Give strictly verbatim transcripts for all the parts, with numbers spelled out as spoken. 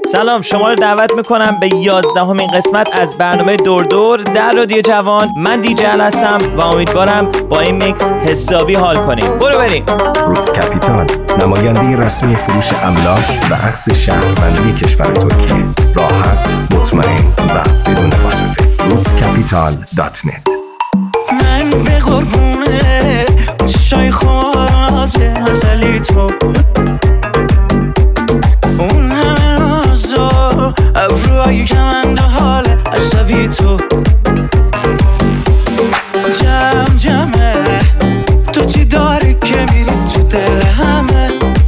سلام، شما رو دعوت میکنم به یازدهمین قسمت از برنامه دور دور در رادیو جوان. من دیجی ال هستم و امیدوارم با این میکس حسابی حال کنیم. برو بریم. روتس کپیتال، نماینده رسمی فروش املاک و اخذ شهروندی کشور ترکیه. راحت، مطمئن و بدون واسطه. روتس کپیتال دات نت. من به قربونه چشای خوازه ازلی تو، اون همه نازا ابروهای کمنده حال عصبی تو، جمع جمعه تو چی داری که میری تو دل همه،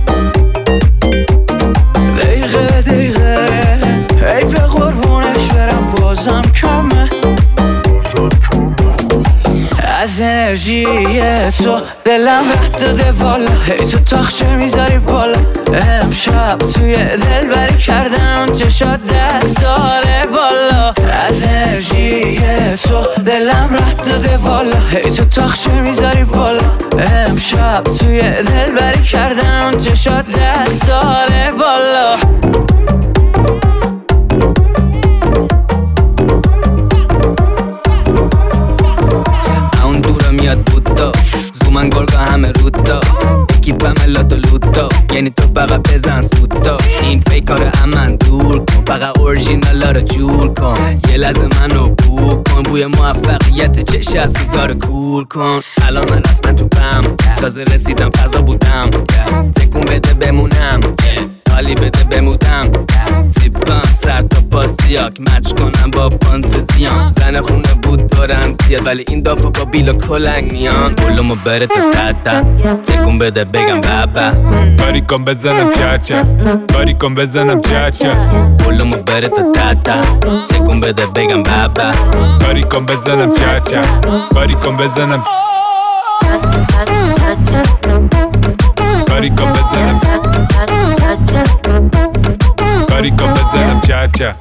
دقیقه دقیقه ای به قربونش برم بازم کمه، از انرژی تو دلم رد داده والا، هی تو تاخچه میذاری بالا، امشب توی دل بری کردم چشات دست داره والا، از انرژی تو دلم رد داده والا، هی تو تاخچه میذاری بالا، امشب توی دل بری کردم چشات دست داره والا. من گرگا همه رودا اکیپم لاتو لوتا، یعنی تو فقط بزن سوتا، این فیکار امن دور کن، فقط اورژینالا رو جور کن، یه لحظه منو بو کن، بوی موفقیت چش از سیگار کور کن، الان من رسما تو پم، تازه رسیدم فضا بودم، تکون بده بمونم، حالی بده بمودم، تیپم سر تا پاسیاک مچ کنم با فانتزیام، زن خونه بود دارم زیاد ولی این دافا با بیلا کلنگ میان، بولمو بره تا تتا، تکون بده بگم بابا، باری کن بزنم چاچا، باری کن بزنم چاچا، بولمو بره تا تتا، تکون بده بگم بابا، باری کن بزنم چاچا، باری کن بزنم باری کن بزنم باری کن بزنم چاچا.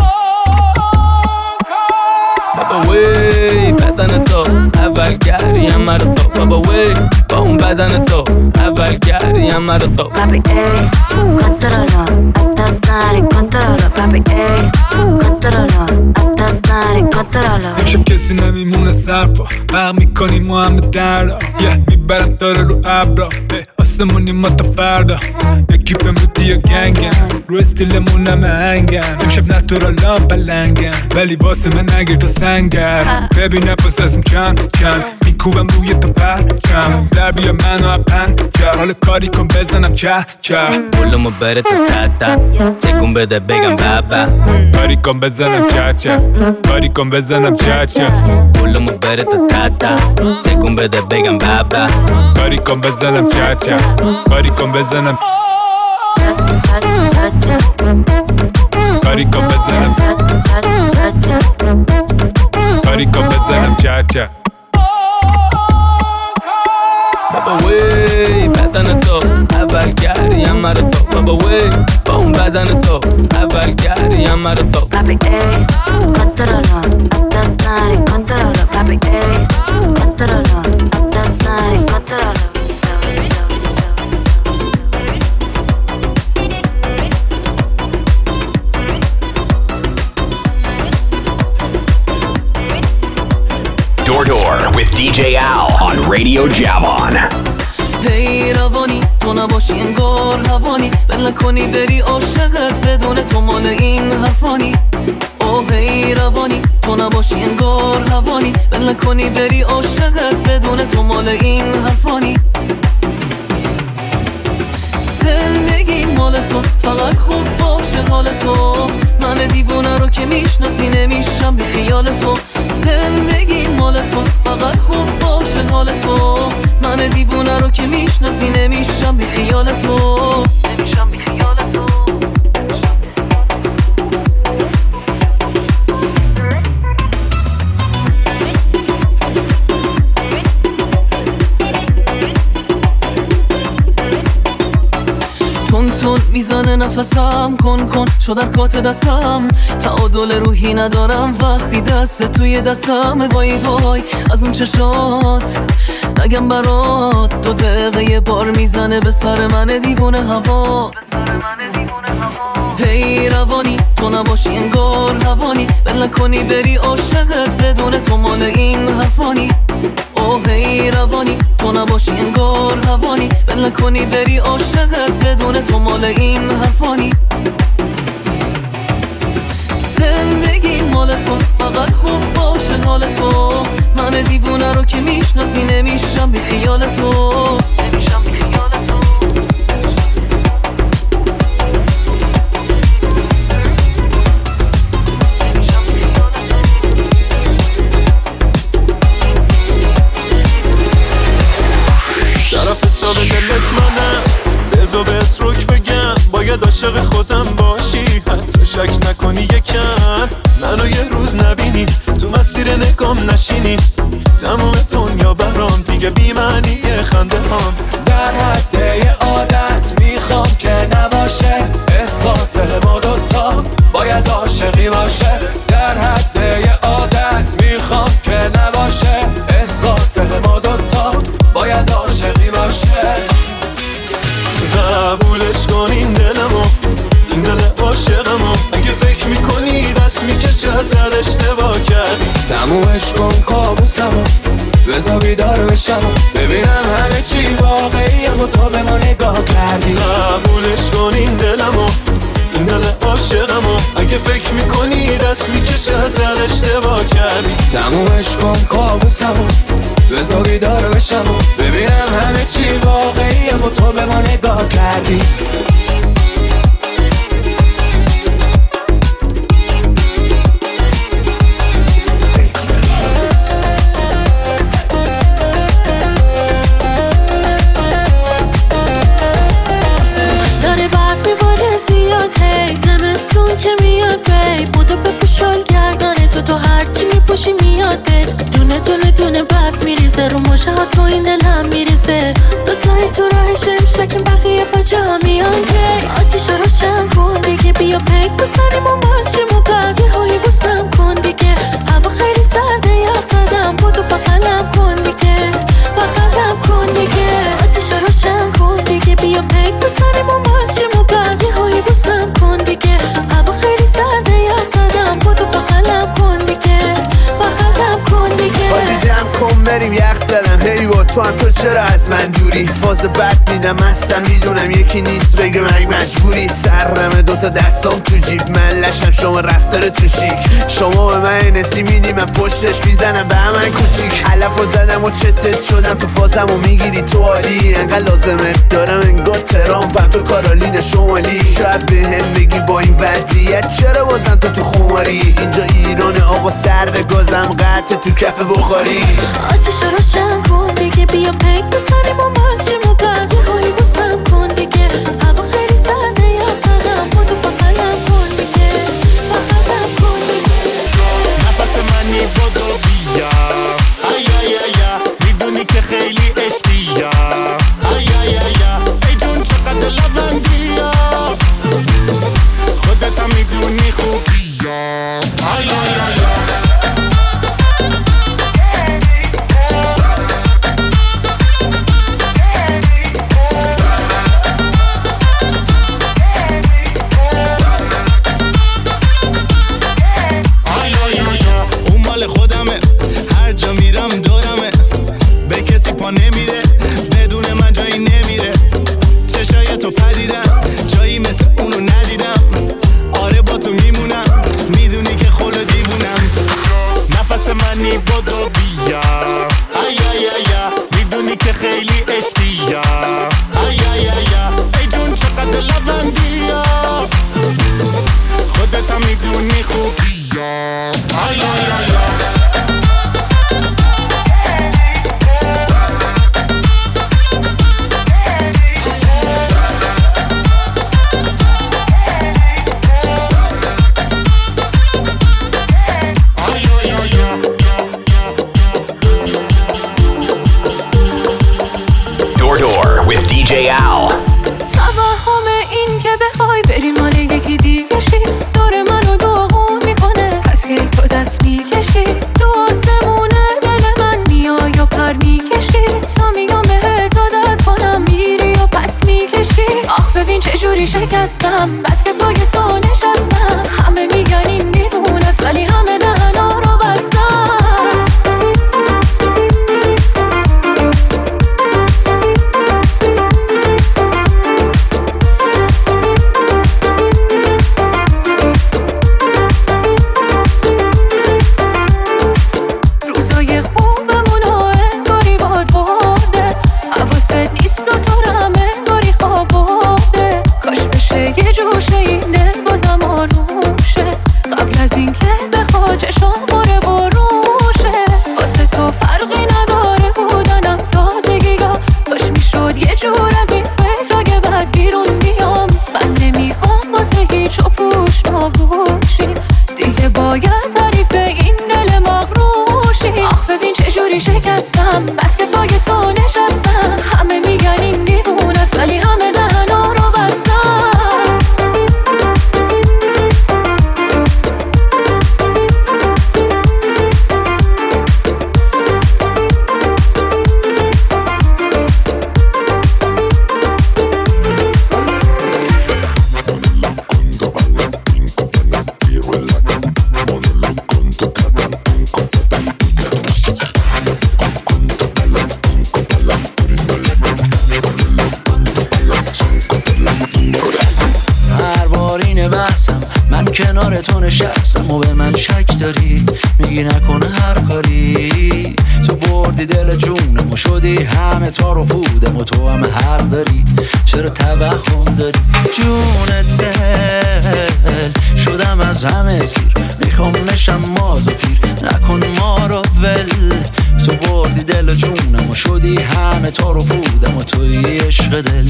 بابا وی بدن تو اول گریم مرا تو، بابا وی با اون بدن تو اول گریم مرا تو، papi ey controlo hasta stare controlo papi ey controlo hasta stare controlo. امشب کسی نمیمونه سرپا، برق میکنیم ما همه دردا، یه میبرم داره رو ابرا، آسمونی ما تا فردا، اکیپم رو دیا گنگن، رو استیلمون همه هنگن، امشب نتورالان بلنگن ولی واسه من نگیر تا سنگر، ببین نفس ازم چند چند میکوبم روی تو پرچم، در بیا منو اپن چه حال کاری کن بزنم چه چه، بولمو بره تا تتا، تکون بده بگم بابا، باری کن بزنم چه چه، باری کن بزنم چه چه، بولمو بره تا تتا، تکون بده بگم بابا، باری کن بزنم چه چه، باری کن بزنم باری کن بزنم باری کن بزنم چه چه. بابا وی بدن تو اول گریم مرا تو، بابا وی با اون بدن تو اول گریم مرا تو، papi ey controlo hasta stare controlo papi ey controlo hasta stare controlo. Door Door with دی جی Al on Radio Javon. هی روانی تو نباشی انگار هوانی، بل کنی بری عاشقت بدون تو مال این حرفانی، اوه هی روانی تو نباشی انگار هوانی، بل کنی بری عاشقت بدون تو مال این حرفانی، زندگی مال تو فقط خوب باشه حال تو، من دیوونه رو که میشناسی نمیشم بی خیال تو، زندگی مال تو فقط خوب باشه حال تو، من دیوونه رو که میشناسی نمیشم بی خیال تو، نمیشم بی خیال تو. تون تون میزنه نفسم، کن کن شو در کات دستم، تعادل روحی ندارم وقتی دست توی دستم، وای وای از اون چشات نگم برات، دو دقیقه یه بار میزنه به سر من دیوونه هوا، هی روانی تو نباشی انگار هوانی بل کنی بری عاشقت بدون تو مال این حرفانی. اوه هی روانی تو نباشی انگار هوانی بل کنی بری عاشقت بدون تو مال این حرفانی. زندگی مال تو فقط خوب باشه حال تو، من دیوونه رو که میشناسی نمیشم بی خیال تو، نمیشم بی خیال تو. طرف حساب دلت منم، بذار بهت رک بگم باید عاشق خودم باشی، حتی شک نکنی یکم منو یه روز نبینی تو مسیر نگام نشینی، تمام دنیا برام دیگه بی معنیه خنده هام. در حد یه عادت میخوام که نباشه، احساس ما دوتا باید عاشقی باشه. در حد یه عادت میخوام که نباشه، احساس ما دوتا باید عاشقی باشه. قبولش کن این دلمو، این دل عاشقمو، اگه فکر میکنی دست میکشه ازت اشتباه کردی. تمومش کن کابوسمو، بذار بیدار بشم ببینم همه چی واقعیه و تو به ما نگاه کردی. قبولش کن این دلمو، این دل عاشقمو، اگه فکر میکنی دست میکشه ازت اشتباه کردی. تمومش کن کابوسمو، بذار بیدار بشم ببینم همه چی واقعیه و تو به ما نگاه کردی. داره برف میباره زیاد، هی زمستون که میاد بی بودو بپوشال گردنه تو، تو هرچی میپوشی میاد بی دونه دونه دونه برف میریزه رو مشه ها، تو این دلم میریزه دوتایی تو راهش امشکیم بقیه با جا میان کی. آتیش رو روشن کن دیگه، بیا پیک بسنیم و ماشیم و بقیه هایی بوسم کن دیگه. هوا خیلی سرده یخ زدم، بودو بغلم کن دیگه، بغلم کن دیگه. آتیش رو روشن کن دیگه، بیا پیک بسنیم و ماشیم و بقیه هایی بوسم کن دیگه. هوا خیلی سرده یخ زدم، بودو بغلم کن دیگه، بغلم کن دیگه. بازی جمع کن بریم یخ زدم، هی با تو هم تو چرا از من دوری؟ فاز بد میدم هستم میدونم یکی نیست بگم اگه مجبوری. سرمه دوتا دستام تو جیب من لشم، شما رفتار تو شیک، شما به من نسی میدی من پشتش میزنم به همن کوچیک. علف و زدم و چتت شدم تو فازم و میگیری تو عالی، انقدر لازمت دارم انگار ترامپم تو کارولین شمالی. شاید به هم بگی با این وضعیت چرا بازم تو تو خماری؟ اینجا ایران آقا سرد گازم قطع تو کف بخاری. آتیش رو روشن کن دیگه، بیا پیک بسنیم و ماشیم و بقیه هایی بوسم کن دیگه. هوا خیلی سرده یخ زدم، بودو بغلم کن دیگه، بغلم کن دیگه. نفس منی بودو بیا، ای ای ای میدونی که خیلی عشقیه، ای ای ای ای جون چقدر لبندیه، خودت هم میدونی خوبیه، ای ای ای خودمه، هر جا میرم دورمه، به کسی پا نمیده بدون من جایی نمیره. چشای تو پدیدم جایی مثل اونو ندیدم، آره با تو میمونم میدونی که خلو دیوونم. نفس منی بودو بیا، ای ای ای میدونی که خیلی عشقیه، ای ای ای ای جون چقدر لبندیه، خودت هم میدونی خوبیه، ای ای ای with دی جی Al. توهم این که بخوای بری مال یکی دیگری دور منو داغون میکنه، پس که بس که پای تو نشستم. همه میگن این دیوونه است ولی همه دهنا رو بستم. روزای خوبمون رو انگاری باد برده، حواست نیست و تو رو هم انگاری خواب برده. کاش بشه یه جوشه این دل بازم آروشه، قبل از این که بخواد چشم باره بروشه. واسه تو فرقی نداره بودنم تازگی ها، کاش میشد یه جور از این فکر که بعد بیرون بیام. من نمیخوام واسه هیچ و پوش نباشی دیگه، باید تعریف این دل مغروشی. آخ ببین چجوری شکستم، بس که پای تو نشستم. همه میگن این دیوونه است ولی همه دهنا رو بستم. من کنار تو نشستم و به من شک داری، میگی نکنه هر کاری. تو بردی دل جونم و شدی همه تار و پودم و تو هم حق داری. چرا توهم داری جون دل؟ شدم از همه سیر، میخوام نشم ماد و پیر، نکن ما رو ول. تو بردی دل جونم و شدی همه تار و پودم و توی عشق دل.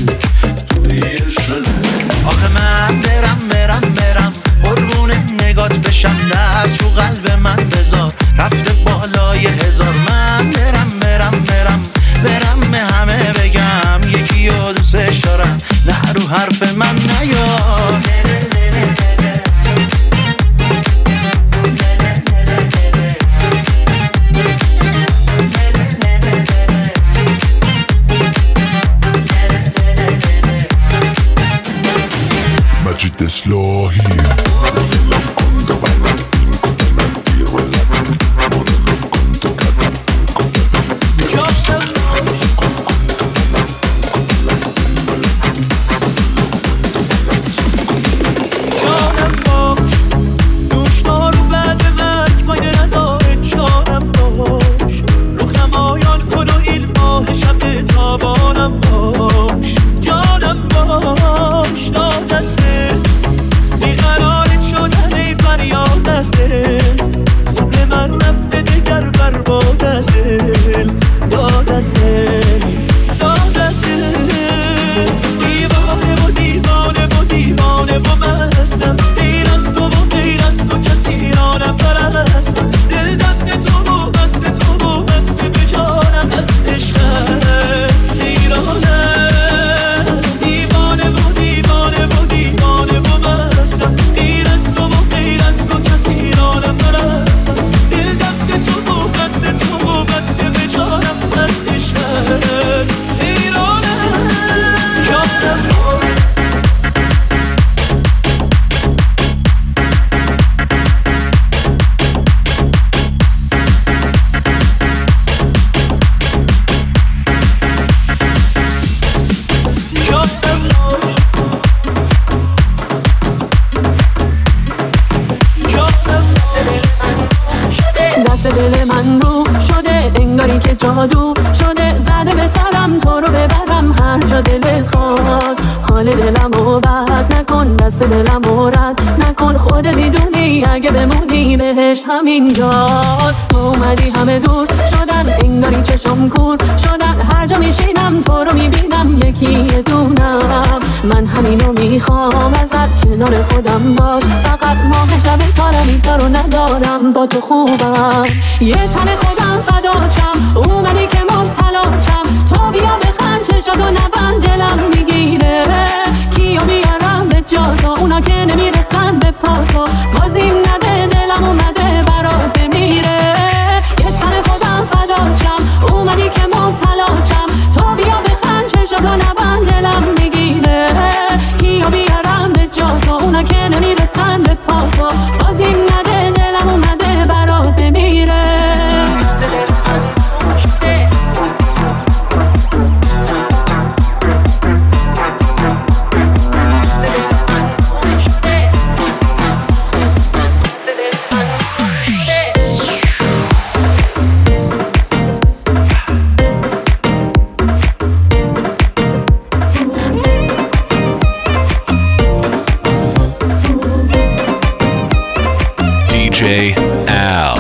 آخه من برم برم برم قربون نگات بشم، دست رو قلب من بذار رفته بالای هزار. من برم برم برم برم به همه بگم یکی رو دوستش دارم، نه رو حرف من نیار. مجید اصلاحی جادو شده زده به سرم تو رو ببرم هر جا دلت خواست. حال دلمو بد نکن، دست دلمو رد نکن، خودت میدونی اگه بمونی بهش همینجاست. تو اومدی همه دور شدن انگاری چشم کور شدن، هر جا میشینم تو رو میبینم یکی دونم. من همینو میخوام ازت کنار خودم باش، فقط ماه شب کارمی تا رو ندارم با تو خوبم. یه تن خودم فداچم اومدی که مبتلاچم، تو بیا بخند چشاتو نبند دلم میگیره. کیو بیارم به جا تو اونا که نمیرسن به پا تو، بازیم نده دلم اومده برات بمیره. یه تن خودم فداچم اومدی که مبتلاچم، تو بیا بخند چشاتو نبند دلم میگیره. کیو بیارم به جا تو من که نمیرسم به پاپا باز این نده دلم اومده برات بمیره زده من شده دی جی Al.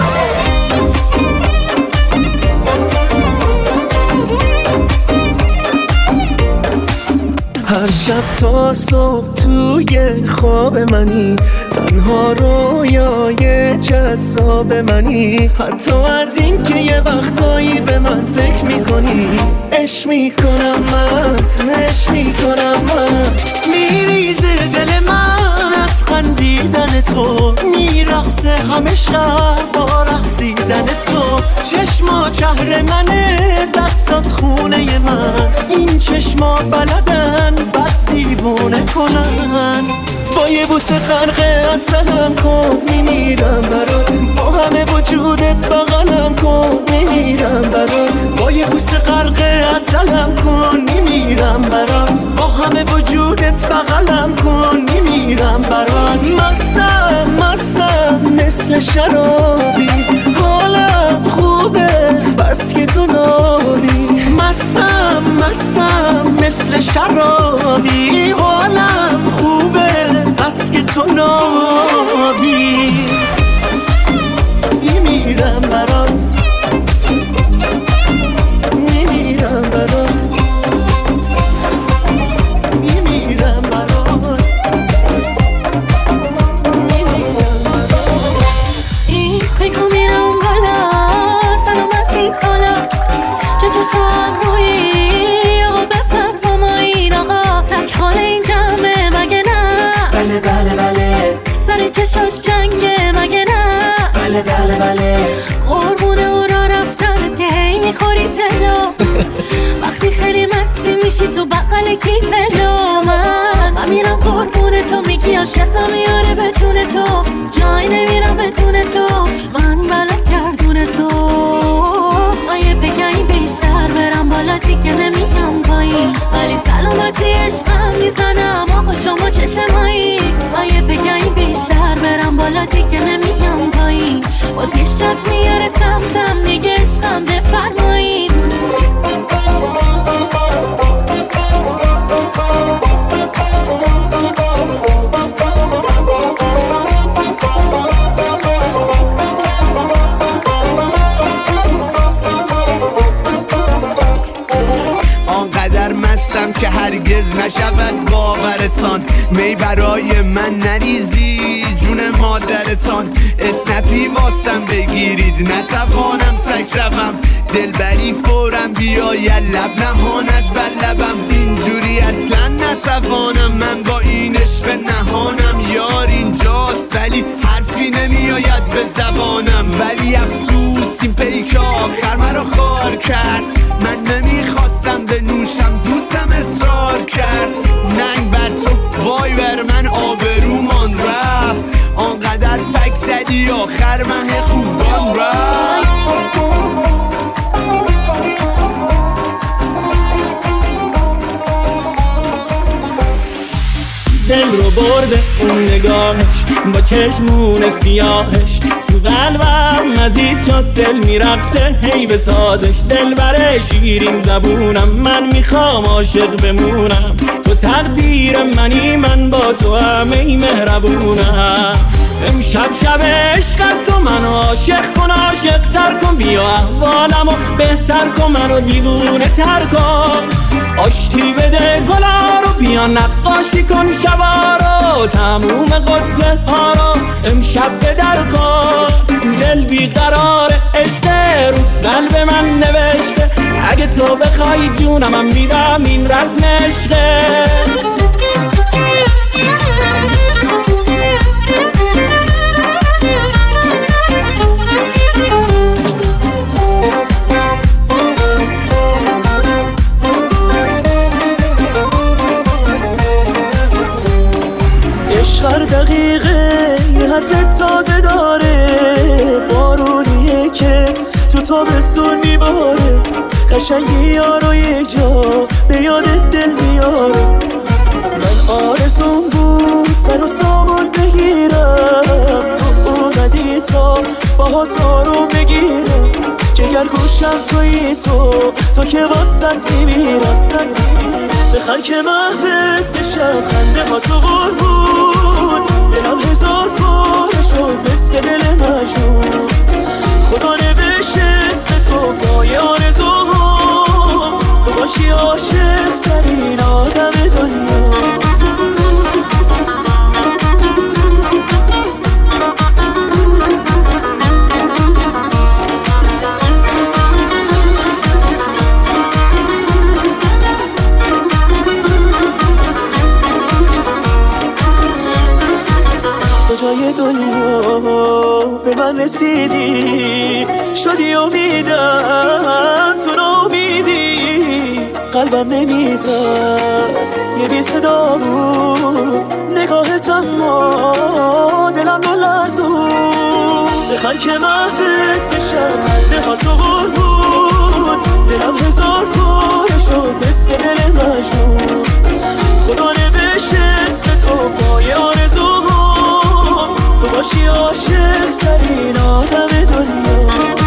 هر شب تا صبح توی خواب منی تنها رویای جذاب منی حتی از این که یه وقتایی به من فکر میکنی عشق میکنم من عشق میکنم من میریزه دل من از خندیدن تو میرقصه همه شب با رقصیدن تو چشما چهر منه دستات خونه من این چشما بلدن بد دیوونه کنن با یه بوسه غرق اصلم کن میمیرم برات با همه وجودت بغلم کن میمیرم برات با یه بوسه غرق اصلم کن میمیرم برات با همه وجودت بغلم کن میمیرم برات مستم مستم مثل شرابی حالم خوبه بس که تو نابی مستم مستم مثل شرابی حالم خوبه بس که تو نابی میمیرم برات میمیرم برات میمیرم برات میمیرم برات این بگو میرم بالا سلامتی کالا جا چشم روی آقا بپر با ما این آقا تک خاله این جمعه مگه نه بله بله بله سر چشاش جنگه مگه نه بله بله بله قربونه او را رفتن که هی میخوری تلو وقتی خیلی مستی میشی تو بقل کیفلو من من میرم قربونه تو میگی عاشقم میاره به جون تو جای نمیرم بدون تو من بلد گردون تو آیه بگم بیشتر برم بالا دیگه نمیگم پایین ولی سلامتی عشقم میزنم آقا شما چشمایی آیه بگم بیشتر برم بالا دیگه نمیگم پایین باز یه شات میاره سمتم میگه عشقم بفرمایید آنقدر مستم که هرگز نشود باورتان می برای من نریزی جون مادرتان اسنپی واسم بگیرید نتوانم تک روم دلبری فورم بیاید لب نهاند بر لبم اینجوری اصلا نتوانم من با این عشق نهانم یار اینجاست ولی حرفی نمیآید به زبانم ولی افسوس این پیک آخر مرا خار کرد من نمیخواستم بنوشم دوستم اصرار کرد ننگ بر تو وای بر من آبرومان رفت آنقدر فک زدی آخر مه خوبان رفت دل رو برده اون نگاهش با چشمون سیاهش تو قلبم عزیز شد دل میرقصه هی بسازش دل بره شیرین زبونم من میخوام عاشق بمونم تو تقدیر منی من با تو همه مهربونم امشب شب عشق است و منو عاشق کن عاشق تر کن بیا احوالمو بهتر کن منو دیوونه تر کن آشتی بده گلا رو بیا نقاشی کن شبا رو تموم قصه ها رو امشب به در کن دل بیقرار عشق رو قلب من نوشته اگه تو بخوای جونم من میدم این رسم عشقه عشق دقیقه یه حرف تازه داره، بارونیه که تو تابستون میباره، قشنگی یارو یک جا به یادت دل میاره. من آرزون بود سر و سامان بگیرم، تو اومدی تا باهات آروم بگیرم، جگر گوشم توی تو تو که واسط میمیرم. بخن که محبت بشم خنده ها تو قربون، دلم هزار پاره شد مثل دل مجنون، خدا نوشت اسم تو پای آرزوام، تو باشی عاشق ترین آدم دنیا. کجای دنیا به من رسیدی، شدی امیدم تو نامیدی، قلبم نمیزد یه بی صدا بود نگاهت، اما دلم نلرزون. بخن که محبت بشم خنده ها تو قربون، دلم هزار پاره شد مثل دل مجنون، خدا نوشت اسم تو پای آرزوام، تو باشی عاشق ترین آدم دنیا.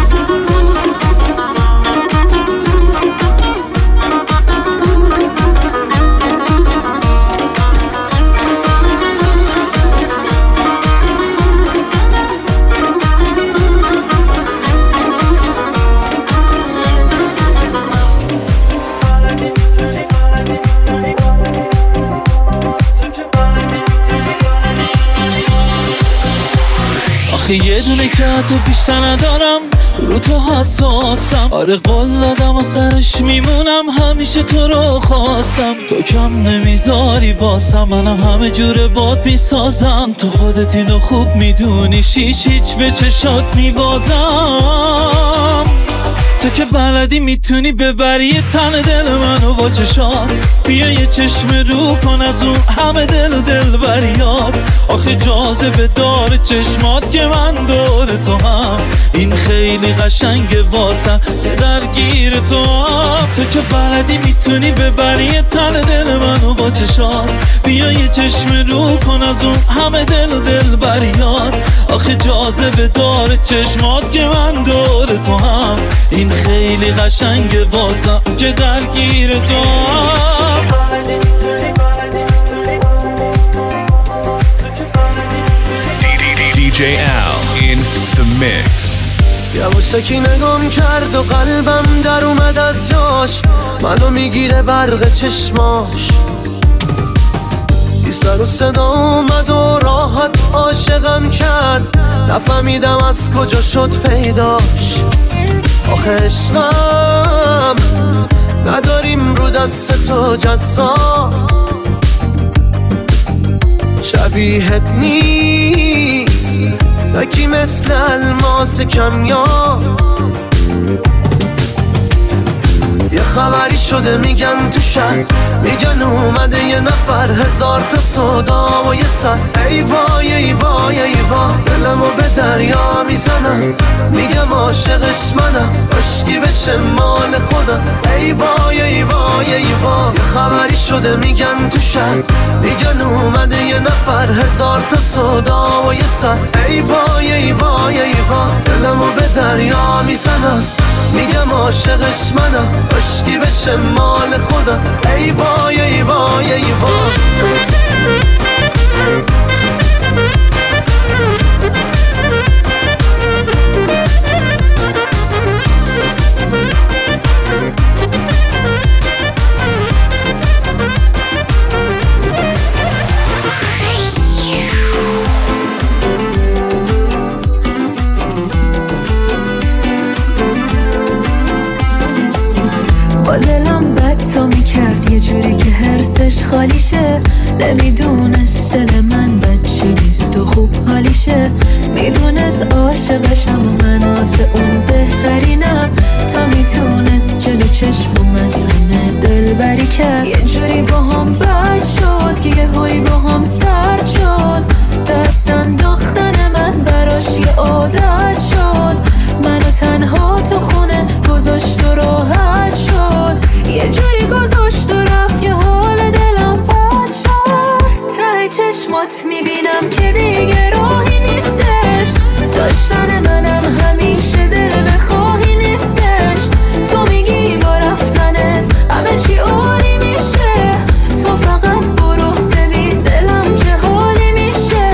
یه دونه که تو بیشتر ندارم، رو تو حساسم، آره قول دادم و سرش میمونم، همیشه تو رو خواستم، تو کم نمیذاری باسم، منم همه جور باد میسازم، تو خودت اینو خوب میدونی، هیچ هیچ به چشات میبازم، تو که بلدی میتونی ببری یه تن دل منو با چشات، بیا یه چشم رو کن از اون همه دل و دل بریاد، آخه جاذبه داره چشمات که من دور تو هم، این خیلی قشنگه واسم که درگیر تو هم، تو که بلدی میتونی ببری یه تن دل منو با چشات، بیا یه چشم رو کن از اون همه دل و دل بریاد، آخه جاذبه داره چشمات که من دور تو هم، این خیلی قشنگه واسم که درگیر تو هم. دی جی Al in the mix. یواشکی نگام کرد و قلبم در اومد از جاش، منو میگیره برق چشماش، بی سر و صدا اومد و راحت عاشقم کرد، نفهمیدم از کجا شد پیداش، آخه عشقم نداریم رو دست تو جزا، شبیهت نیست تکی مثل الماس کمیاب، یه خبری شده میگن تو شهر، میگن اومده یه نفر، هزار تا صدا و یه سر، ای وای ای وای ای وای، دلمو به دریا میزنم، میگم عاشقش منم، عشقی بشه مال خودم، ای وای ای وای ای وای، یه خبری شده میگن تو شهر، میگن اومده یه نفر، هزار تا صدا و یه سر، ای وای ای وای ای وای، دلمو به دریا میزنم، میگم عاشقش منم، عشقی بشه مال خودم، ای وای ای وای ای وای. با دلم بد تو میکرد یه جوری که هرسش خالیشه، نمیدونست دل من بچی نیست و خوب حالیشه، میدونست عاشقشم و من واسه اون بهترینم، تا میتونست جلو چشمم از همه دل بری کرد، یه جوری با هم بد شد که یه هایی با هم سرد شد، چشمات میبینم که دیگه راهی نیستش، داشتن منم همیشه دل بخواهی نیستش. تو میگی با رفتنت همه چی عالی میشه، تو فقط برو ببین دلم چه حالی میشه.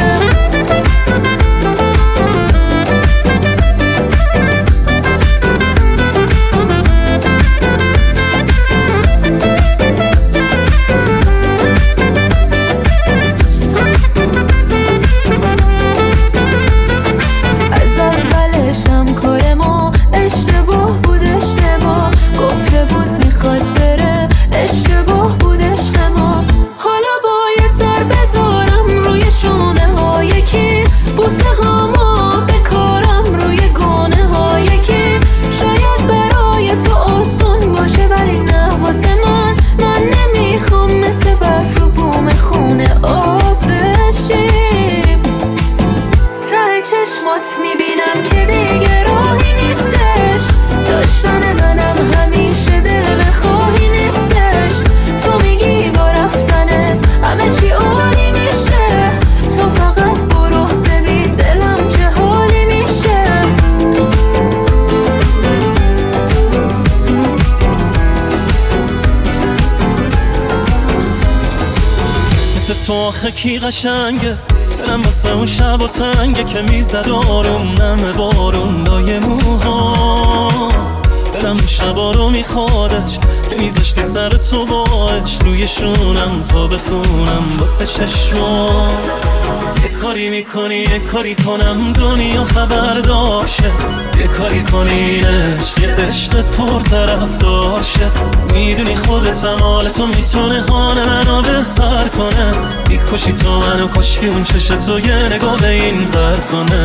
میبینم که دیگه راهی نیستش، داشتن منم همیشه دل بخواهی نیستش. تو میگی با رفتنت همه چی عالی میشه، تو فقط برو ببین دلم چه حالی میشه. مثل تو آخه کی قشنگه، دلم واسه اون شب و تنگه که میزد آروم نم بارون لای موهات. دلم اون شبا رو میخوادش که میذاشتی سر تو باش روی شونم تا بخونم واسه چشمات. یه کاری میکنی یه کاری کنم دنیا خبر داشه، یه کاری کنینش یه عشق پر طرف داشه. میدونی خودت هم حال تو میتونه حال منو بهتر کنه، میکشی تو منو کشکی اون چشه تو یه نگاه به این بر کنه.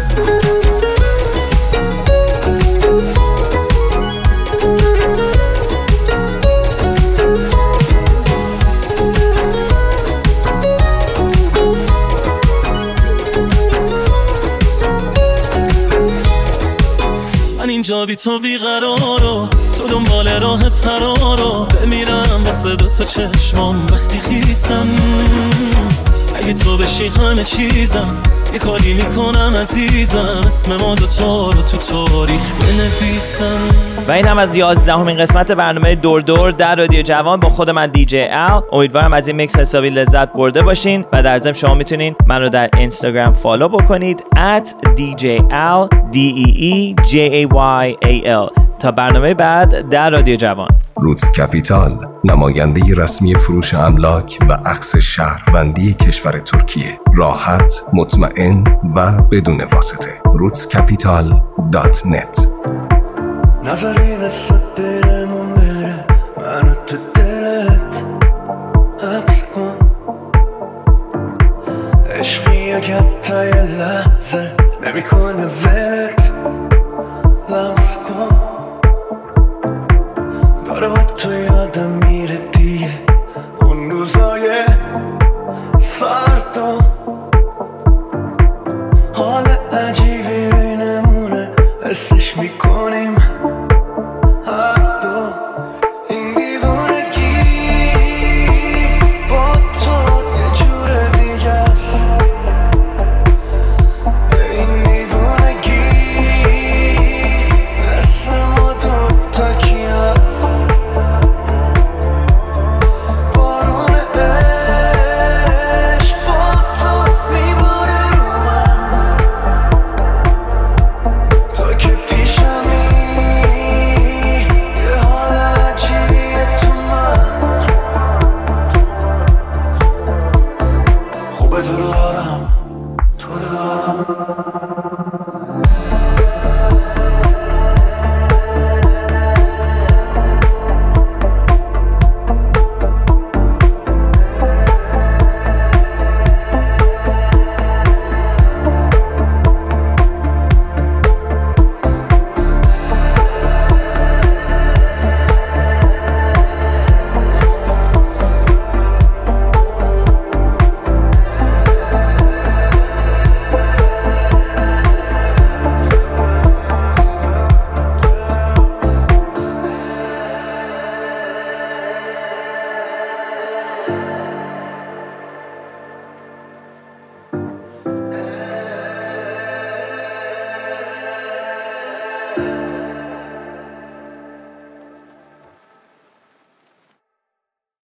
اینجا بی تو بیقرارو، تو دنبال راه فرارو، بمیرم واسه دو تا چشمام وقتی خیسم. اگه تو بشی همه چیزم، یه کاری میکنم عزیزم، اسم ما دوتا رو تو تاریخ بنویسم. و این هم از یازدهمین قسمت برنامه دور دور در رادیو جوان با خود من دی جی ال. امیدوارم از این میکس حسابی لذت برده باشین و در ضمن شما میتونین من رو در اینستاگرام فالو بکنید ات دی جی ال دی ای ای جی ای وای ای ال. تا برنامه بعد در رادیو جوان. روتس کپیتال، نماینده رسمی فروش املاک و اخذ شهروندی کشور ترکیه. راحت، مطمئن و بدون واسطه. روتس کپیتال دات نت. نظری دست برمون بره منو تو دلت حبس کن، عشقی که حتی یه لحظه نمیکنه ولت لمس کن. داره با تو یادم میره دیگه اون روزای سرد و حال عجیبی بینمونه حسش میکنیم هر دو. این دیوانگی با تو یه جور دیگه است، این دیوانگی مثل ما دوتا کی هست. بارون عشق با تو میباره رو من، تو که پیشمی یه حال عجیبیه تو من. خوبه تو رو دارم، تو رو دارم.